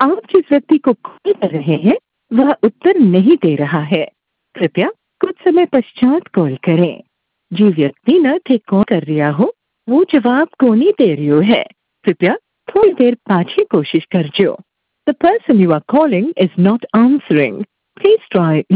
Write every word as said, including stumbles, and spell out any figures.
आप जिस व्यक्ति को कॉल कर रहे हैं वह उत्तर नहीं दे रहा है। कृपया कुछ समय पश्चात कॉल करें। જે વ્યક્તિને કોલ કરી રહ્યા હો वो જવાબ કોની દે રહ્યો है। कृपया थोड़ी देर पाछी कोशिश करजो। The person you are calling is not answering. Please try